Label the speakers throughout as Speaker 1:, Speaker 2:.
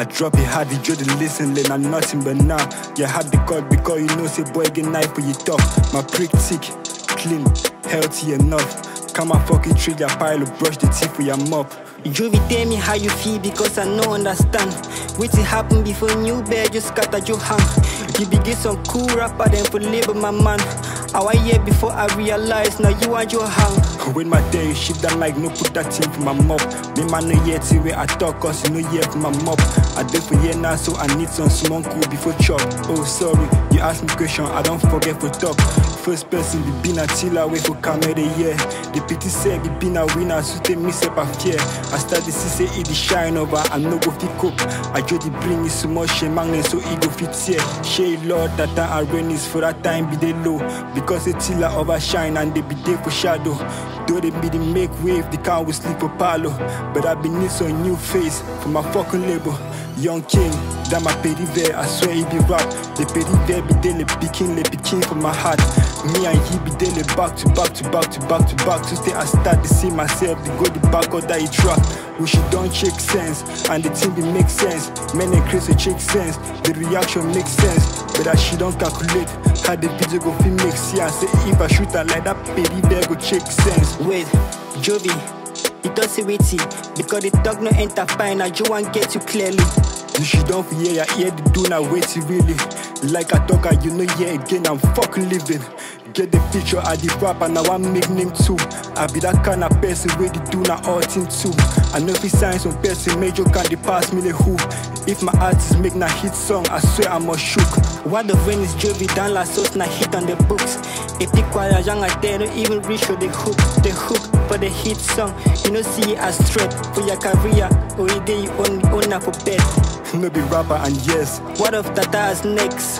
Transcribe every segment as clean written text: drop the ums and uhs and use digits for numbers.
Speaker 1: I drop it hard, you just listen, then I'm nothing but now. You had the cut because you know say boy get knife for you talk. My prick thick, clean, healthy enough. Come and fucking treat your pile of brush the teeth for your mop.
Speaker 2: Juvie, tell me how you feel because I no understand. Wetin happen before new bed just scatter your hand. You be get some cool rapper then for label my man. Our year before I realize now you and your hang.
Speaker 1: When my day you shit that like no put that thing for my mop. Me man no yet see where I talk cause you know yeah for my mop. I do for here now so I need some small cool before chop. Oh sorry, you ask me question I don't forget for talk. First person be been a tiller wait for camera yeah. The pity say be been a winner so they miss up a fear. I start to see say it the shine over and no go fit cook. I just bring it so much shame man so ego fit here. Shey Lord that time I rain is for that time be they low. Because the tiller overshine and they be there for shadow. Though they be the make wave, they can't we sleep for palo. But I be need some new face for my fucking label. Young king, that my pediver, I swear he be rap. The pediver be daily picking for my heart. Me and he be daily back to back to back to back to back. To stay I start to see myself, to go the back of that track. We should don't check sense, and the team be make sense. Men and crazy check sense, the reaction makes sense. But that she don't calculate how the video go feel make sense. Say if I shoot her like that pediver go check sense.
Speaker 2: Wait, Juvie, it don't say wait because the talk no enter fine and you won't get you clearly.
Speaker 1: You should don't fear your ear the do not wait really. Like I talk you know yeah again I'm fucking living. Get the picture of the rapper now I'm make name too. I be that kind of person where the do not all thing too. I know if he signs some person major can they pass me the who. If my artist make na hit song I swear I'm a shook.
Speaker 2: What the rain is Juvie down la sauce na hit on the books. If you quite a young I don't even reach for the hook for the hit song. You know see it as threat for your career or a day you own for bed.
Speaker 1: No be rapper and yes.
Speaker 2: What if Tata's next?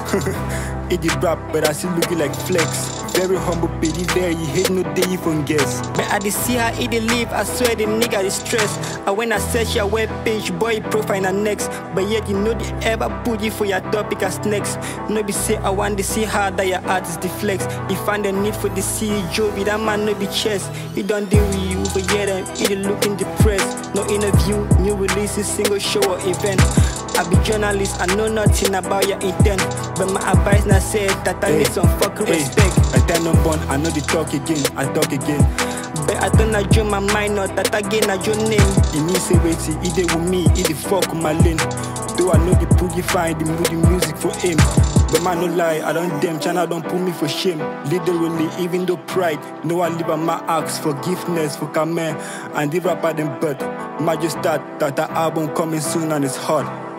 Speaker 1: It is rap but I still looking like flex. Very humble pity there, you hate no day you can guess.
Speaker 2: But I did see how it live, I swear the nigga is stressed. And when I search your webpage, boy profile and next. But yet you know they ever put you for your topic as next. No be say I want to see how that your artist deflects. You find the need for the CEO, with that man no be chess. He don't deal with you, but yet it looking depressed. No interview, new releases, single show or event. I be journalist, I know nothing about your intent. But my advice now say that I need some fucking respect.
Speaker 1: I tell no bond, I know the talk again, I talk again.
Speaker 2: But I don't know your my mind, not that again na your name.
Speaker 1: It means say wait, he dey with me, he dey fuck with my lane. Though I know the boogie fine, the moody music for him. But man no lie, I don't damn China don't put me for shame. Literally, even though pride, no I live on my acts, forgiveness for Kamen and the rapper them but. Might just start that album coming soon and it's hard.